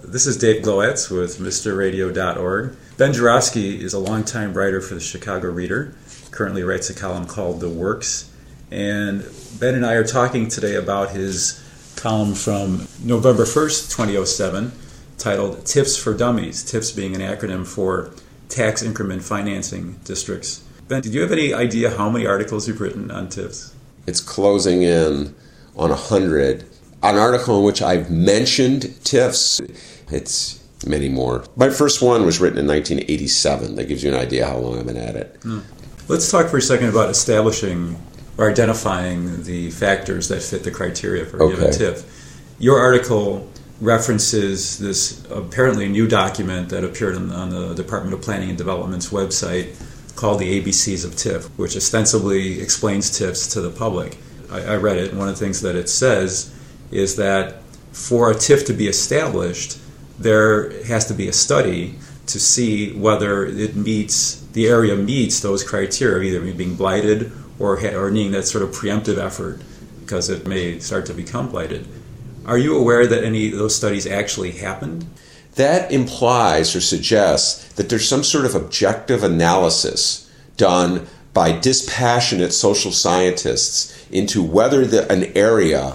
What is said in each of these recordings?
This is Dave Glowacz with MrRadio.org. Ben Joravsky is a longtime writer for the Chicago Reader. Currently writes a column called The Works. And Ben and I are talking today about his column from November 1st, 2007, titled Tips for Dummies, TIFs being an acronym for Tax Increment Financing Districts. Ben, did you have any idea how many articles you've written on TIFs? It's closing in on 100. An article in which I've mentioned TIFs, it's many more. My first one was written in 1987. That gives you an idea how long I've been at it. Let's talk for a second about establishing or identifying the factors that fit the criteria for a given TIF. Your article references this apparently new document that appeared on the Department of Planning and Development's website called the ABCs of TIF, which ostensibly explains TIFs to the public. I read it, and one of the things that it says is that for a TIF to be established, there has to be a study to see whether the area meets those criteria, either being blighted or needing that sort of preemptive effort because it may start to become blighted. Are you aware that any of those studies actually happened? That implies or suggests that there's some sort of objective analysis done by dispassionate social scientists into whether an area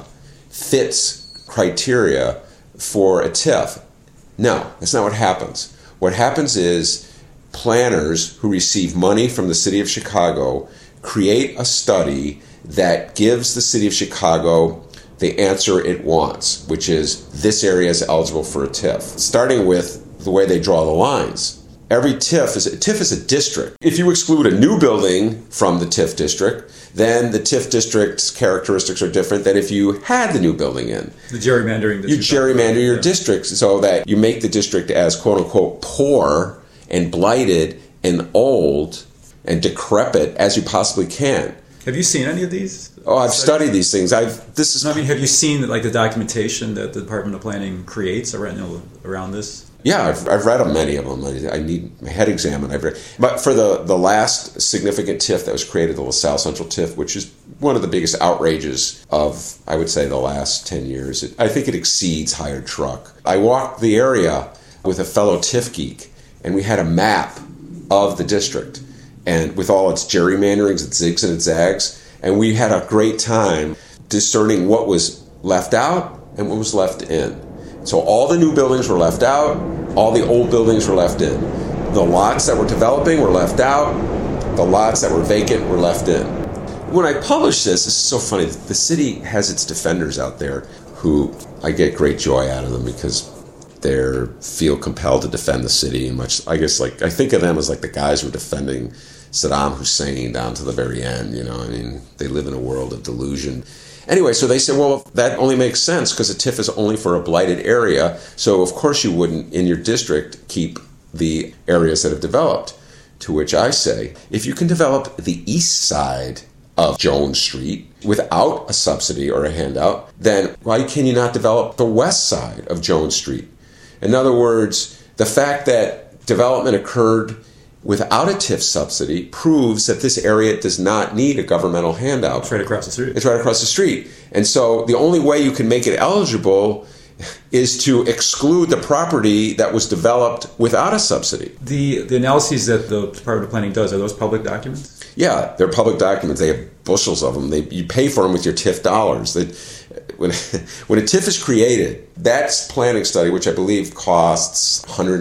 fits criteria for a TIF. No, that's not what happens. What happens is planners who receive money from the city of Chicago create a study that gives the city of Chicago the answer it wants, which is this area is eligible for a TIF, starting with the way they draw the lines. Every TIF is a district. If you exclude a new building from the TIF district, then the TIF district's characteristics are different than if you had the new building in. The gerrymandering. You gerrymander your districts so that you make the district as quote-unquote poor and blighted and old and decrepit as you possibly can. Have you seen any of these? Oh, I've studied these things. Have you seen the documentation that the Department of Planning creates around this? Yeah, I've read many of them. I need my head examined. But for the last significant TIF that was created, the LaSalle Central TIF, which is one of the biggest outrages of, I would say, the last 10 years. I think it exceeds hired truck. I walked the area with a fellow TIF geek, and we had a map of the district, and with all its gerrymanderings, its zigs and its zags, and we had a great time discerning what was left out and what was left in. So all the new buildings were left out, all the old buildings were left in. The lots that were developing were left out, the lots that were vacant were left in. When I published this is so funny, the city has its defenders out there who I get great joy out of them because they feel compelled to defend the city. And I think of them as like the guys who were defending Saddam Hussein down to the very end. They live in a world of delusion. Anyway, so they said, well, that only makes sense because a TIF is only for a blighted area. So, of course, you wouldn't, in your district, keep the areas that have developed. To which I say, if you can develop the east side of Jones Street without a subsidy or a handout, then why can you not develop the west side of Jones Street? In other words, the fact that development occurred without a TIF subsidy proves that this area does not need a governmental handout. It's right across the street. It's right across the street. And so the only way you can make it eligible is to exclude the property that was developed without a subsidy. The analyses that the Department of Planning does, are those public documents? Yeah, they're public documents. They have bushels of them. You pay for them with your TIF dollars. When a TIF is created, that planning study, which I believe costs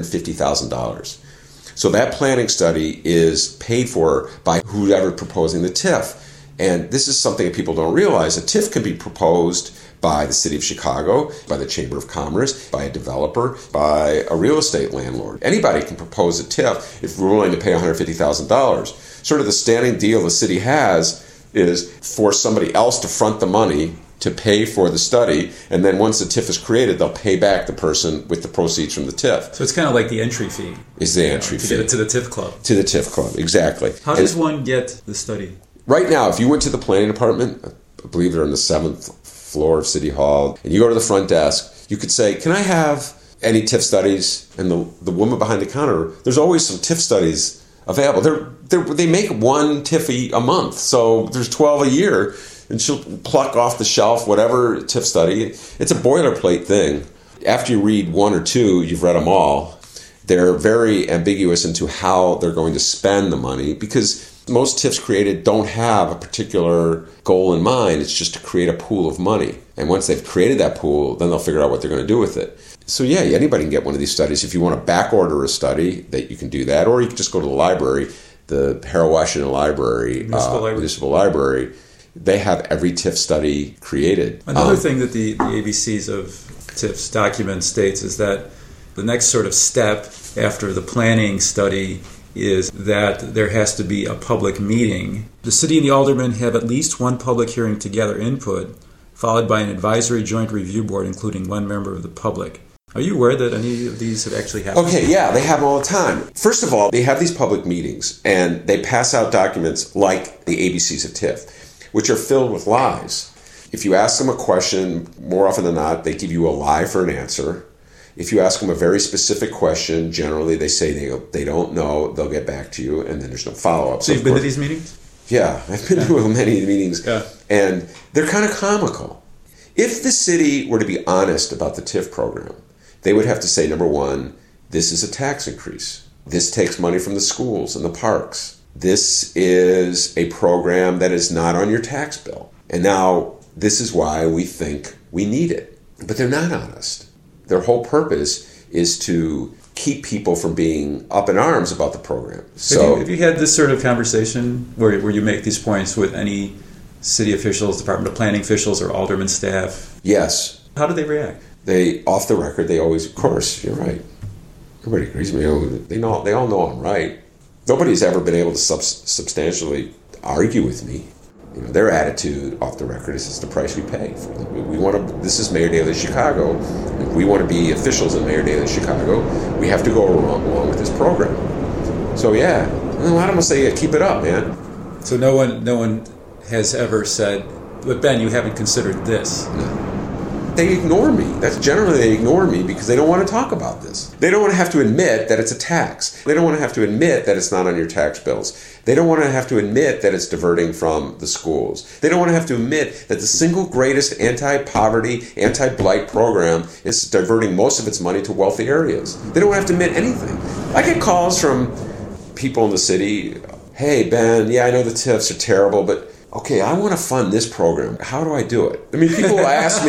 $150,000. So that planning study is paid for by whoever proposing the TIF. And this is something that people don't realize. A TIF can be proposed by the City of Chicago, by the Chamber of Commerce, by a developer, by a real estate landlord. Anybody can propose a TIF if we're willing to pay $150,000. Sort of the standing deal the city has is for somebody else to front the money to pay for the study, and then once the TIF is created, they'll pay back the person with the proceeds from the TIF. So it's kind of like the entry fee. Is the entry fee. To get it to the TIF club. To the TIF club, exactly. How does one get the study? Right now, if you went to the planning department, I believe they're on the 7th floor of City Hall, and you go to the front desk, you could say, can I have any TIF studies? And the woman behind the counter, there's always some TIF studies available. They make one TIF a month, so there's 12 a year. And she'll pluck off the shelf whatever TIF study. It's a boilerplate thing. after you read one or two, you've read them all. They're very ambiguous into how they're going to spend the money, because most TIFs created don't have a particular goal in mind. It's just to create a pool of money. And once they've created that pool, then they'll figure out what they're going to do with it. So yeah, anybody can get one of these studies. If you want to back order a study, that you can do that, or you can just go to the library, the Harold Washington Library, Municipal Library. They have every TIF study created. Another thing that the ABCs of TIFs document states is that the next sort of step after the planning study is that there has to be a public meeting. The city and the aldermen have at least one public hearing to gather input, followed by an advisory joint review board, including one member of the public. Are you aware that any of these have actually happened? Okay, yeah, they happen all the time. First of all, they have these public meetings, and they pass out documents like the ABCs of TIF, which are filled with lies. If you ask them a question, more often than not, they give you a lie for an answer. If you ask them a very specific question, generally they say they don't know, they'll get back to you, and then there's no follow-up. So you've been to these meetings? Yeah, I've been to many meetings, and they're kind of comical. If the city were to be honest about the TIF program, they would have to say, number one, this is a tax increase. This takes money from the schools and the parks. This is a program that is not on your tax bill. And now this is why we think we need it. But they're not honest. Their whole purpose is to keep people from being up in arms about the program. So, have you had this sort of conversation where you make these points with any city officials, Department of Planning officials, or alderman staff? Yes. How do they react? Off the record, they always, of course, you're right. Everybody agrees with me. They all know I'm right. Nobody's ever been able to substantially argue with me. Their attitude off the record is it's the price we pay. This is Mayor Daley of Chicago. If we want to be officials in Mayor Daley of Chicago, we have to go along with this program. So yeah, a lot of them will say, keep it up, man. So no one has ever said, but Ben, you haven't considered this. No. They ignore me. That's generally they ignore me because they don't want to talk about this. They don't want to have to admit that it's a tax. They don't want to have to admit that it's not on your tax bills. They don't want to have to admit that it's diverting from the schools. They don't want to have to admit that the single greatest anti-poverty, anti-blight program is diverting most of its money to wealthy areas. They don't have to admit anything. I get calls from people in the city, hey, Ben, yeah, I know the TIFs are terrible, but okay, I want to fund this program. How do I do it? I mean, people ask me,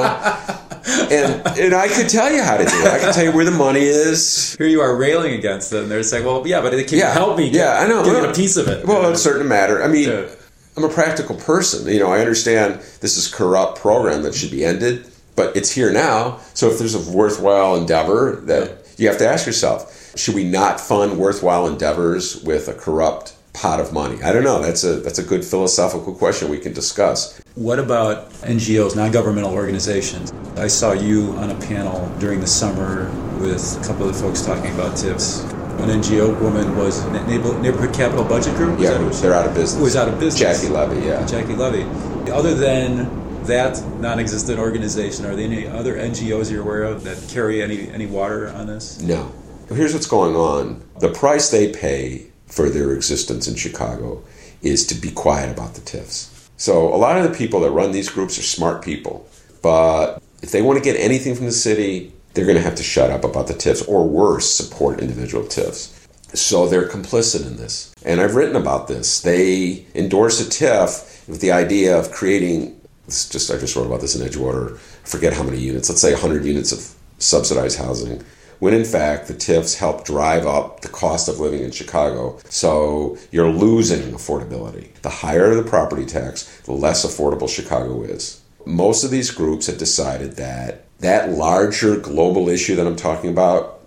and I could tell you how to do it. I can tell you where the money is. Here you are railing against them. They're saying, well, yeah, but it can help me I know. Get a piece of it. Well, it's a certain matter. I mean, I'm a practical person. I understand this is a corrupt program that should be ended, but it's here now. So if there's a worthwhile endeavor, that you have to ask yourself, should we not fund worthwhile endeavors with a corrupt pot of money? I don't know. That's a good philosophical question we can discuss. What about NGOs, non-governmental organizations? I saw you on a panel during the summer with a couple of folks talking about TIFs. An NGO woman was Neighborhood Capital Budget Group? Yeah, they're out of business. Was out of business. Jackie Levy, yeah. Jackie Levy. Other than that non-existent organization, are there any other NGOs you're aware of that carry any water on this? No. Here's what's going on. The price they pay for their existence in Chicago is to be quiet about the TIFs. So a lot of the people that run these groups are smart people, but if they want to get anything from the city, they're going to have to shut up about the TIFs, or worse, support individual TIFs. So they're complicit in this. And I've written about this. They endorse a TIF with the idea of creating, I just wrote about this in Edgewater, I forget how many units, let's say 100 units of subsidized housing, when in fact the TIFs help drive up the cost of living in Chicago. So you're losing affordability. The higher the property tax, the less affordable Chicago is. Most of these groups have decided that larger global issue that I'm talking about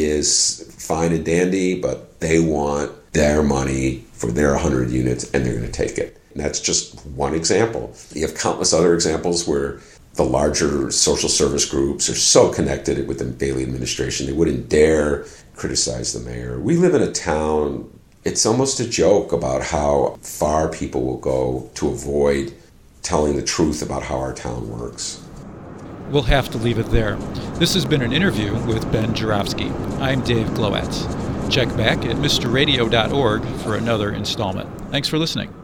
is fine and dandy, but they want their money for their 100 units and they're going to take it. And that's just one example. You have countless other examples where the larger social service groups are so connected with the Daley administration, they wouldn't dare criticize the mayor. We live in a town, it's almost a joke about how far people will go to avoid telling the truth about how our town works. We'll have to leave it there. This has been an interview with Ben Joravsky. I'm Dave Glowacz. Check back at mrradio.org for another installment. Thanks for listening.